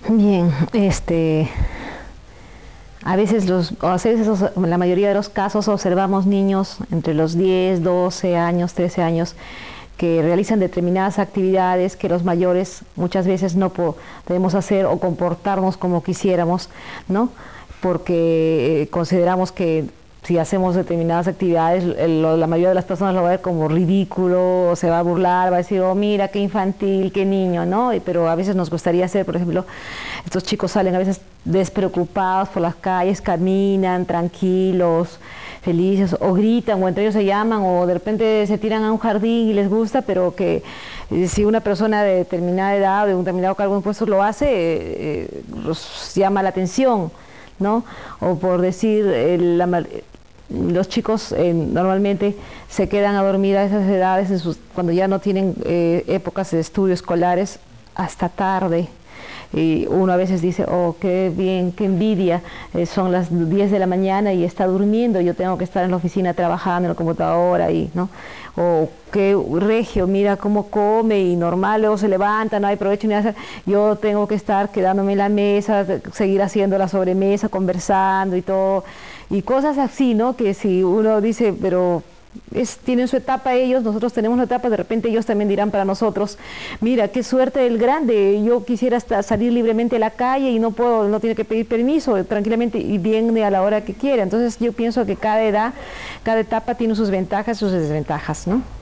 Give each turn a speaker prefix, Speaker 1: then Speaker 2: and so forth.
Speaker 1: Bien, la mayoría de los casos observamos niños entre los 10, 12 años, 13 años que realizan determinadas actividades que los mayores muchas veces no podemos hacer o comportarnos como quisiéramos, ¿no? Porque consideramos que si hacemos determinadas actividades, la mayoría de las personas lo va a ver como ridículo, o se va a burlar, va a decir, oh, mira, qué infantil, qué niño, ¿no? Pero a veces nos gustaría hacer, por ejemplo, estos chicos salen a veces despreocupados por las calles, caminan tranquilos, felices, o gritan, o entre ellos se llaman, o de repente se tiran a un jardín y les gusta, pero que si una persona de determinada edad, de un determinado cargo de puesto lo hace, los llama la atención, ¿no? O por decir, los chicos normalmente se quedan a dormir a esas edades, cuando ya no tienen épocas de estudio escolares, hasta tarde. Y uno a veces dice, oh, qué bien, qué envidia, son las 10 de la mañana y está durmiendo, yo tengo que estar en la oficina trabajando en la computadora, ¿no? O qué regio, mira cómo come y normal, luego se levanta, no hay provecho ni nada, yo tengo que estar quedándome en la mesa, seguir haciendo la sobremesa, conversando y todo, y cosas así, ¿no? Que si uno dice, pero tienen su etapa ellos, nosotros tenemos una etapa, de repente ellos también dirán para nosotros, mira, qué suerte el grande, yo quisiera salir libremente a la calle y no puedo, no tiene que pedir permiso, tranquilamente y viene a la hora que quiera. Entonces yo pienso que cada edad, cada etapa tiene sus ventajas y sus desventajas, ¿no?